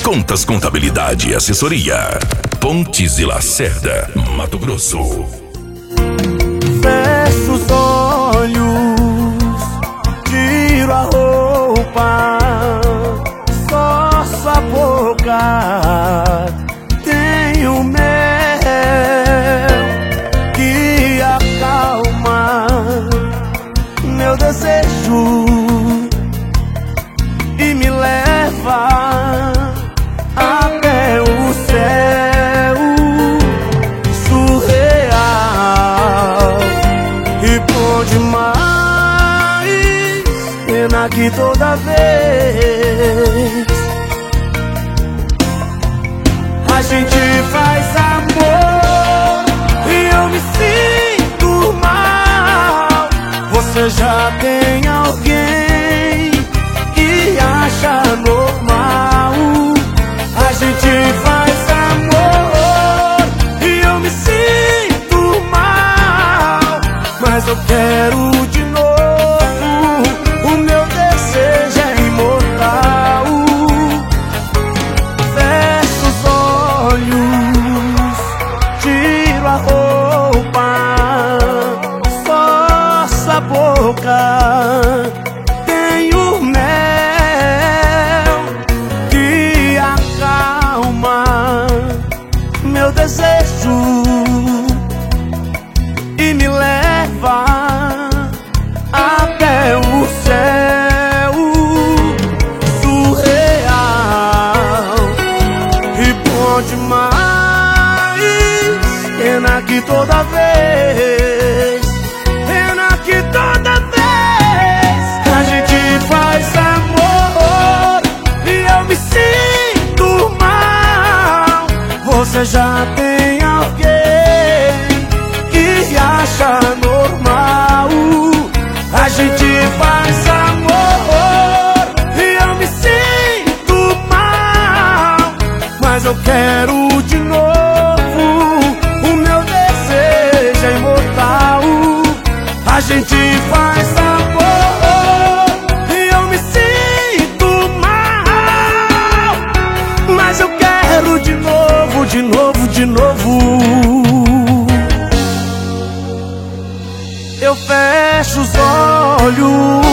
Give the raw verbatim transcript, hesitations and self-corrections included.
Contas, contabilidade e assessoria. Pontes e Lacerda, Mato Grosso. Fecho os olhos, tiro a roupa, só sua boca. Tenho mel que acalma meu desejo e me leva até o céu surreal. E bom demais, pena que toda vez a gente faz amor e eu me sinto mal. Você já tem alguém que acha normal. A gente faz amor e eu me sinto mal, mas eu quero de novo. O meu desejo é imortal. Fecho os olhos, tiro a roupa, só sua boca. Tenho mel que acalma meu desejo e me leva até o céu surreal. E bom demais, pena que toda vez, pena que toda vez a gente faz amor e eu me sinto mal. Você já tem alguém que acha normal. A gente faz amor e eu me sinto mal, mas eu quero de novo. O meu desejo é imortal. A gente faz amor e eu me sinto mal, mas eu quero de novo, de novo, de novo. Eu fecho os olhos,